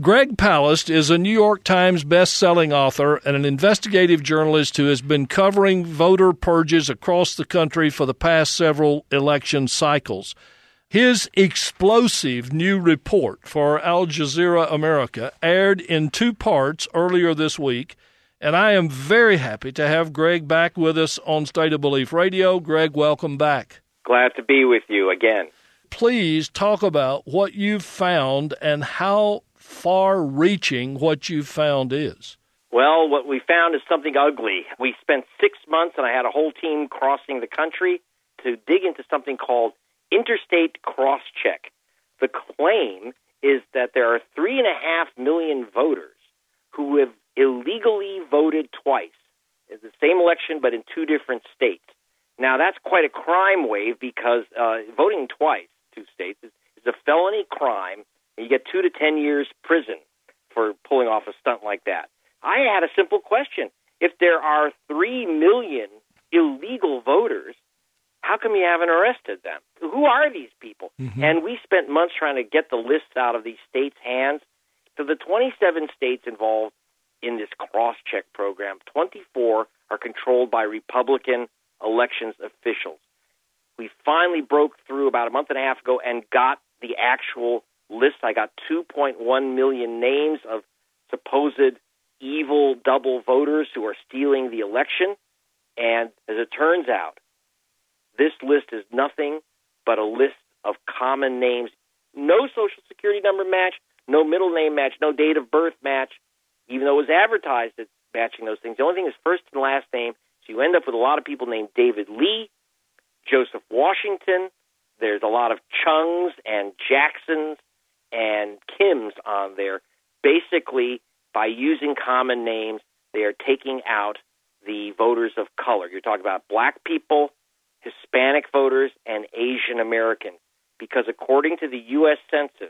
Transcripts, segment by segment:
Greg Palast is a New York Times best-selling author and an investigative journalist who has been covering voter purges across the country for the past several election cycles. His explosive new report for Al Jazeera America aired in 2 parts earlier this week, and I am very happy to have Greg back with us on State of Belief Radio. Greg, welcome back. Glad to be with you again. Please talk about what you've found and how far-reaching what you've found is. Well, what we found is something ugly. We spent 6 months, and I had a whole team crossing the country to dig into something called interstate cross-check. The claim is that there are 3.5 million voters who have illegally voted twice. It's the same election, but in 2 different states. Now, that's quite a crime wave because voting twice, 2 states, is a felony crime. You get 2 to 10 years prison for pulling off a stunt like that. I had a simple question. If there are 3 million illegal voters, how come you haven't arrested them? Who are these people? Mm-hmm. And we spent months trying to get the lists out of these states' hands. So the 27 states involved in this cross-check program, 24 are controlled by Republican elections officials. We finally broke through about a month and a half ago and got the actual list. I got 2.1 million names of supposed evil double voters who are stealing the election. And as it turns out, this list is nothing but a list of common names. No Social Security number match, no middle name match, no date of birth match, even though it was advertised as matching those things. The only thing is first and last name, so you end up with a lot of people named David Lee, Joseph Washington. There's a lot of Chungs and Jacksons and Kims on there. Basically, by using common names, they are taking out the voters of color. You're talking about black people, Hispanic voters, and Asian Americans. Because according to the U.S. Census,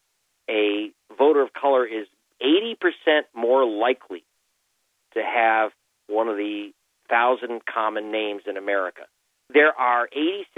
a voter of color is 80% more likely to have one of the 1,000 common names in America. There are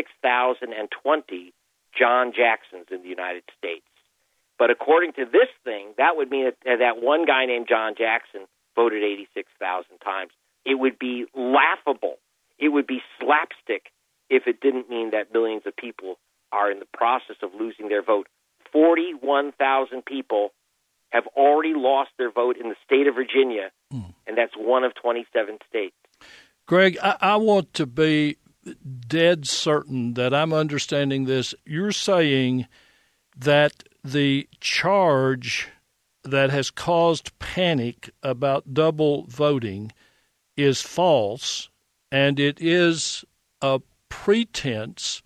86,020 John Jacksons in the United States. But according to this thing, that would mean that one guy named John Jackson voted 86,000 times. It would be laughable. It would be slapstick if it didn't mean that millions of people are in the process of losing their vote. 41,000 people have already lost their vote in the state of Virginia, and that's one of 27 states. Greg, I want to be dead certain that I'm understanding this. You're saying that the charge that has caused panic about double voting is false, and it is a pretense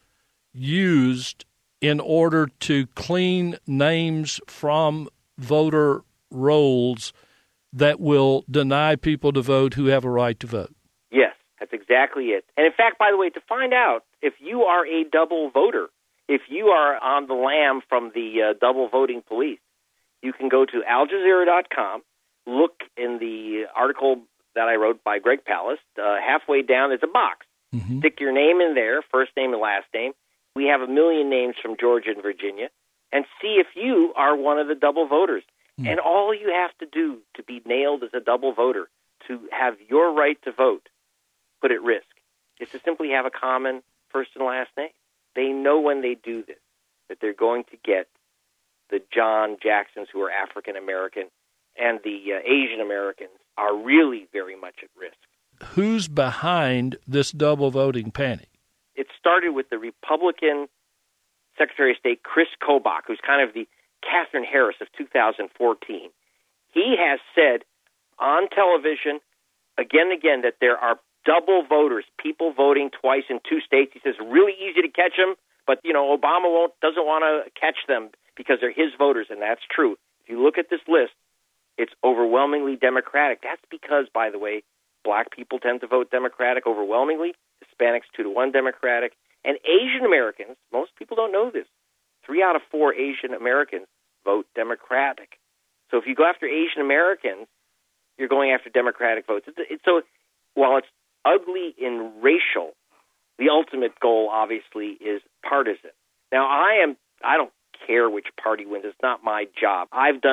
used in order to clean names from voter rolls that will deny people to vote who have a right to vote. Yes, that's exactly it. And in fact, by the way, to find out if you are a double voter, if you are on the lam from the double voting police, you can go to AlJazeera.com, look in the article that I wrote by Greg Palast. Halfway down, there's a box. Mm-hmm. Stick your name in there, first name and last name. We have 1 million names from Georgia and Virginia, and see if you are one of the double voters. And all you have to do to be nailed as a double voter, to have your right to vote put at risk, is to simply have a common first and last name. They know when they do this that they're going to get the John Jacksons who are African American, and the Asian Americans are really very much at risk. Who's behind this double voting panic? It started with the Republican Secretary of State, Chris Kobach, who's kind of the Katherine Harris of 2014. He has said on television again and again that there are double voters, people voting twice in 2 states. He says really easy to catch them, but Obama doesn't want to catch them because they're his voters, and that's true. If you look at this list, it's overwhelmingly Democratic. That's because, by the way, black people tend to vote Democratic overwhelmingly, Hispanics 2-1 Democratic, and Asian Americans, most people don't know this, 3 out of 4 Asian Americans vote Democratic. So if you go after Asian Americans, you're going after Democratic votes. So while it's ugly in racial, the ultimate goal, obviously, is partisan. Now, I don't care which party wins. It's not my job. I've done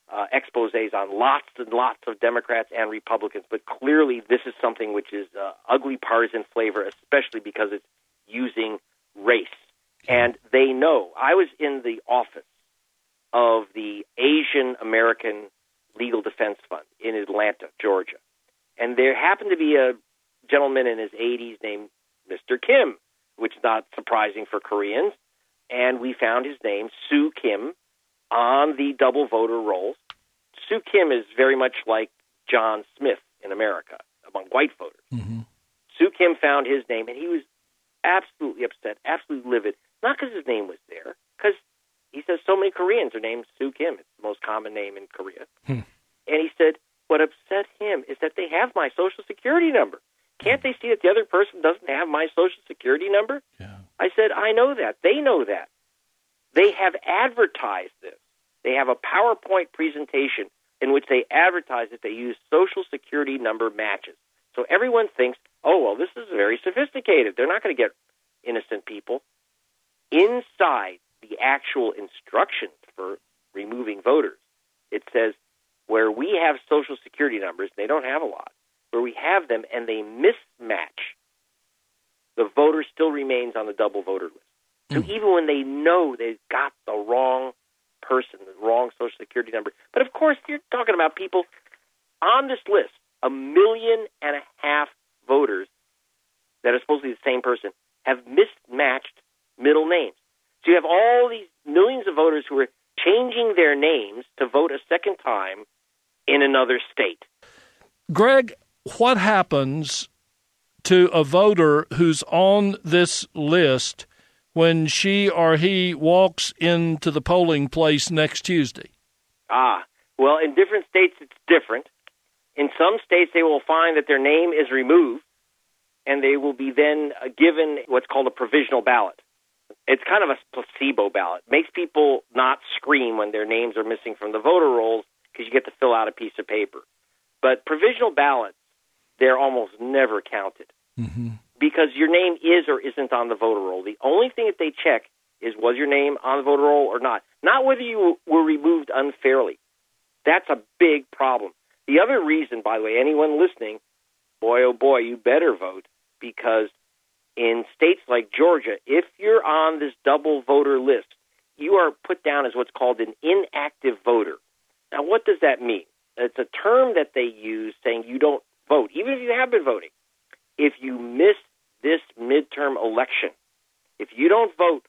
exposés on lots and lots of Democrats and Republicans, but clearly this is something which is ugly partisan flavor, especially because it's using race. And they know. I was in the office of the Asian American Legal Defense Fund in Atlanta, Georgia. And there happened to be a gentleman in his 80s named Mr. Kim, which is not surprising for Koreans. And we found his name, Soo Kim, on the double voter rolls. Soo Kim is very much like John Smith in America among white voters. Mm-hmm. Soo Kim found his name, and he was absolutely upset, absolutely livid, not because his name was there, because he says so many Koreans are named Soo Kim. It's the most common name in Korea. And he said, what upset him is that they have my Social Security number. Can't they see that the other person doesn't have my Social Security number? Yeah. I said, I know that. They know that. They have advertised this. They have a PowerPoint presentation in which they advertise that they use Social Security number matches. So everyone thinks, oh, well, this is very sophisticated. They're not going to get innocent people. Inside the actual instructions for removing voters, it says where we have Social Security numbers, they don't have a lot, where we have them and they mismatch, the voter still remains on the double voter list. So even when they know they've got the wrong person, the wrong Social Security number, but of course you're talking about people on this list, 1.5 million voters that are supposed to be the same person have mismatched middle names. So you have all these millions of voters who are changing their names to vote a second time in another state. Greg, what happens to a voter who's on this list when she or he walks into the polling place next Tuesday? Well, in different states it's different. In some states they will find that their name is removed, and they will be then given what's called a provisional ballot. It's kind of a placebo ballot. It makes people not scream when their names are missing from the voter rolls because you get to fill out a piece of paper. But provisional ballots, they're almost never counted because your name is or isn't on the voter roll. The only thing that they check is was your name on the voter roll or not, not whether you were removed unfairly. That's a big problem. The other reason, by the way, anyone listening, boy, oh boy, you better vote, because in states like Georgia, if you're on this double voter list, you are put down as what's called an inactive voter. Now, what does that mean? It's a term that they use saying you don't vote, even if you have been voting. If you miss this midterm election, if you don't vote,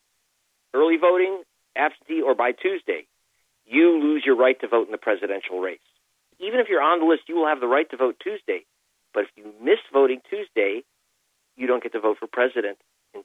early voting, absentee, or by Tuesday, you lose your right to vote in the presidential race. Even if you're on the list, you will have the right to vote Tuesday. But if you miss voting Tuesday, you don't get to vote for president in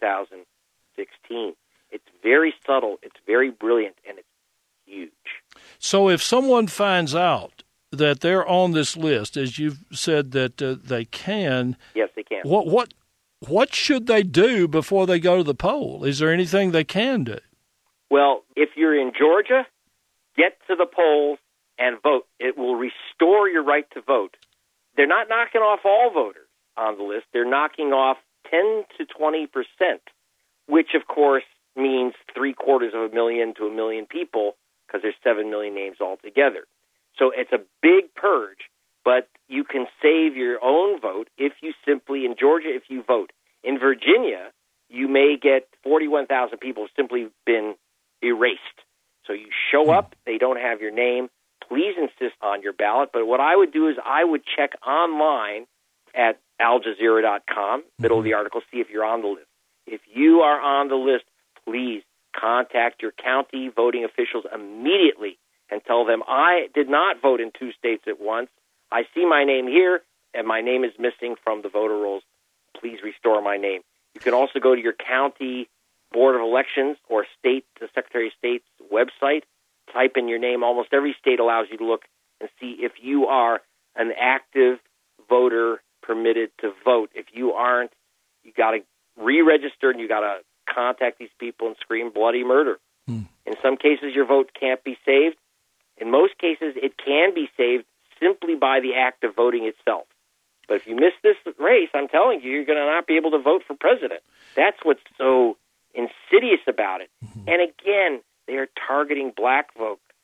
2016. It's very subtle, it's very brilliant, and it's huge. So if someone finds out that they're on this list, as you've said that they can. Yes, they can. What should they do before they go to the poll? Is there anything they can do? Well, if you're in Georgia, get to the polls and vote. It will restore your right to vote. They're not knocking off all voters on the list. They're knocking off 10 to 20%, which, of course, means 750,000 to 1 million people because there's 7 million names altogether. So it's a big purge, but you can save your own vote if you simply, in Georgia, if you vote. In Virginia, you may get 41,000 people have simply been erased. So you show up, they don't have your name. Please insist on your ballot. But what I would do is I would check online at aljazeera.com, middle of the article, see if you're on the list. If you are on the list, please contact your county voting officials immediately and tell them, I did not vote in 2 states at once. I see my name here, and my name is missing from the voter rolls. Please restore my name. You can also go to your county board of elections or the Secretary of State's website, type in your name. Almost every state allows you to look and see if you are an active voter permitted to vote. If you aren't, you got to re-register and you got to contact these people and scream bloody murder. In some cases, your vote can't be saved. In most cases, it can be saved simply by the act of voting itself. But if you miss this race, I'm telling you, you're going to not be able to vote for president. That's what's so insidious about it. And again, they are targeting black vote.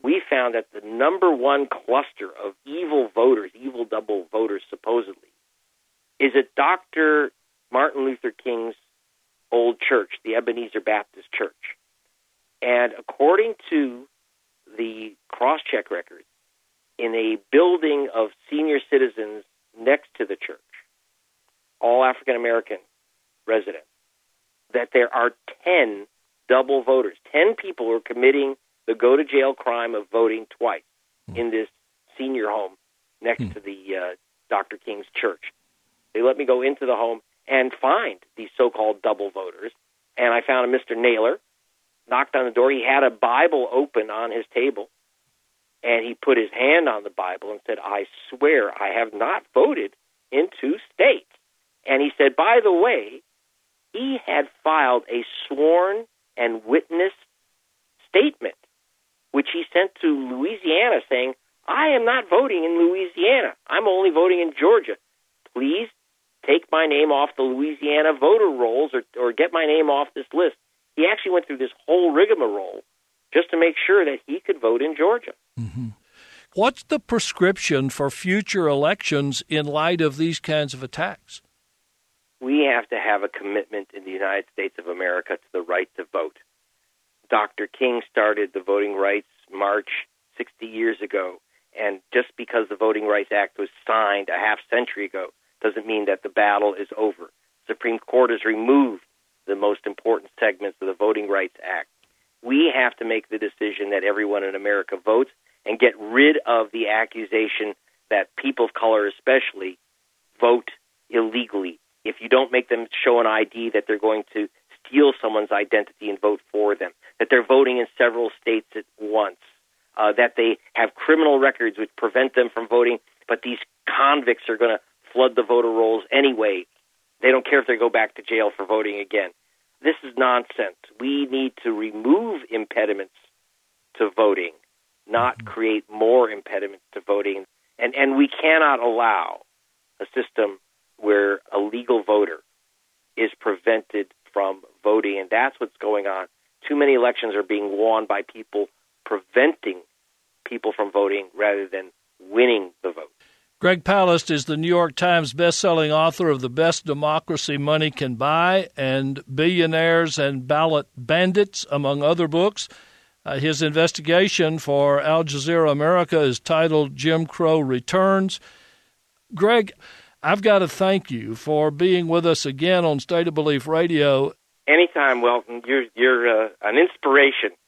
we found that the number one cluster of evil voters, evil double voters supposedly, is at Dr. Martin Luther King's old church, the Ebenezer Baptist Church. And according to the cross-check records, in a building of senior citizens next to the church, all African-American residents, that there are 10 double voters, 10 people who are committing the go-to-jail crime of voting twice in this senior home next to the Dr. King's church. They let me go into the home and find these so-called double voters, and I found a Mr. Naylor, knocked on the door. He had a Bible open on his table, and he put his hand on the Bible and said, I swear I have not voted in 2 states. And he said, by the way, he had filed a sworn and witness statement, which he sent to Louisiana saying, I am not voting in Louisiana. I'm only voting in Georgia. Please take my name off the Louisiana voter rolls or get my name off this list. He actually went through this whole rigmarole just to make sure that he could vote in Georgia. Mm-hmm. What's the prescription for future elections in light of these kinds of attacks? We have to have a commitment in the United States of America to the right to vote. Dr. King started the Voting Rights March 60 years ago, and just because the Voting Rights Act was signed a half century ago doesn't mean that the battle is over. The Supreme Court has removed the most important segments of the Voting Rights Act. We have to make the decision that everyone in America votes and get rid of the accusation that people of color especially vote illegally. If you don't make them show an ID, that they're going to steal someone's identity and vote for them, that they're voting in several states at once, that they have criminal records which prevent them from voting, but these convicts are going to flood the voter rolls anyway. They don't care if they go back to jail for voting again. This is nonsense. We need to remove impediments to voting, not create more impediments to voting. And we cannot allow a system where a legal voter is prevented from voting, and that's what's going on. Too many elections are being won by people preventing people from voting rather than winning the vote. Greg Palast is the New York Times best-selling author of The Best Democracy Money Can Buy and Billionaires and Ballot Bandits, among other books. His investigation for Al Jazeera America is titled Jim Crow Returns. Greg, I've got to thank you for being with us again on State of Belief Radio. Anytime, Welton. You're an inspiration